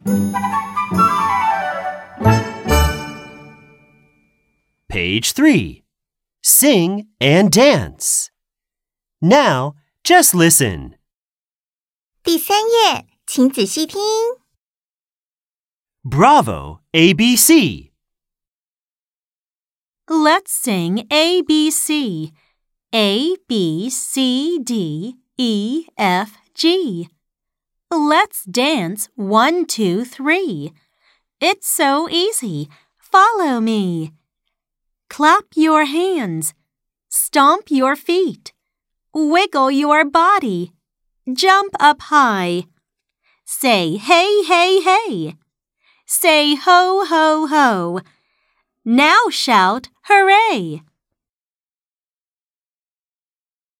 Page 3. Sing and dance. Now, just listen. 第3页，请仔细听。 Bravo, ABC. Let's sing ABC. A, B, C, D, E, F, G. Let's dance 1, 2, 3. It's so easy. Follow me. Clap your hands. Stomp your feet. Wiggle your body. Jump up high. Say hey, hey, hey. Say ho, ho, ho. Now shout hooray!